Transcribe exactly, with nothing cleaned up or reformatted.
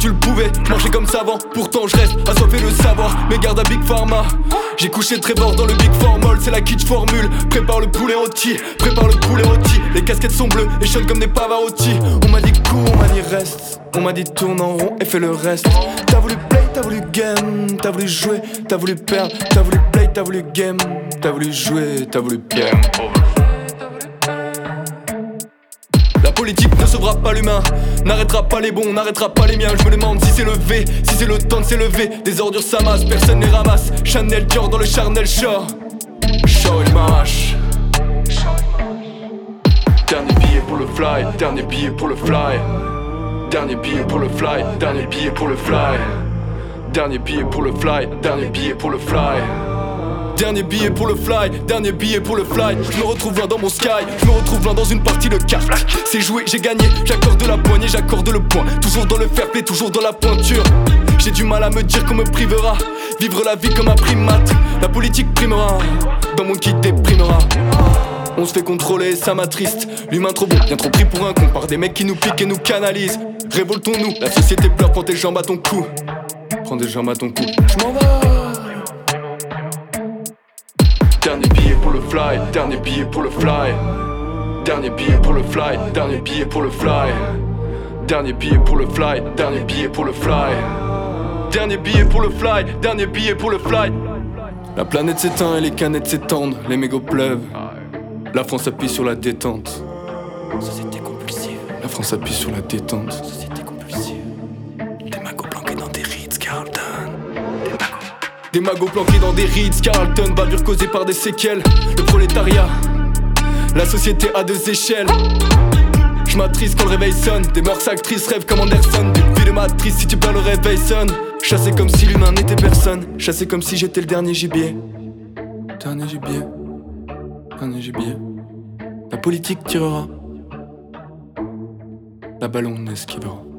tu le pouvais manger comme savant. Pourtant je reste assoiffé de savoir. Mais garde à Big Pharma. J'ai couché Trevor dans le Big Formol. C'est la kitsch formule. Prépare le poulet rôti, prépare le poulet rôti. Les casquettes sont bleues et chaudes comme des Pavarotti. On m'a dit cours, on m'a dit reste. On m'a dit tourne en rond et fais le reste. T'as voulu play, t'as voulu game. T'as voulu jouer, t'as voulu perdre. T'as voulu play, t'as voulu game. T'as voulu jouer, t'as voulu perdre. La politique ne sauvera pas l'humain, n'arrêtera pas les bons, n'arrêtera pas les miens. Je me demande si c'est le V, si c'est le temps de s'élever. Des ordures s'amassent, personne les ramasse. Chanel Dior dans le Charnel Shore. Show il m'arrache. Dernier billet pour le fly, dernier billet pour le fly. Dernier billet pour le fly, dernier billet pour le fly. Dernier billet pour le fly, dernier billet pour le fly. Dernier billet pour le fly, dernier billet pour le fly. Je me retrouve loin dans mon sky, je me retrouve loin dans une partie de cartes. C'est joué, j'ai gagné, j'accorde la poignée, j'accorde le point. Toujours dans le fair play, toujours dans la pointure. J'ai du mal à me dire qu'on me privera. Vivre la vie comme un primate, la politique primera. Dans mon kit déprimera. On se fait contrôler, ça m'attriste. L'humain trop bon, bien trop pris pour un con. Par des mecs qui nous piquent et nous canalisent. Révoltons-nous, la société pleure, prends tes jambes à ton cou. Prends des jambes à ton cou. Je m'en vais. Dernier billet pour le fly, dernier billet pour le fly. Dernier billet pour le fly, dernier billet pour le fly. Dernier billet pour le fly, dernier billet pour le fly. Dernier billet pour le fly, dernier billet pour le fly. La planète s'éteint et les canettes s'étendent, les mégots pleuvent. La France appuie sur la détente. Société compulsive. La France appuie sur la détente. Société compulsive. Des magots planqués dans des Ritz-Carlton. Des magots. Des magots planqués dans des Ritz-Carlton. Bavure causée par des séquelles. Le prolétariat. La société à deux échelles. Je m'attriste quand le réveil sonne. Des mœurs actrices rêvent comme Anderson. D'une vie de matrice si tu perds le réveil sonne. Chassé comme si l'humain n'était personne. Chassé comme si j'étais le dernier gibier. Dernier gibier. Dernier gibier. La politique tirera. La ballon n'esquivera.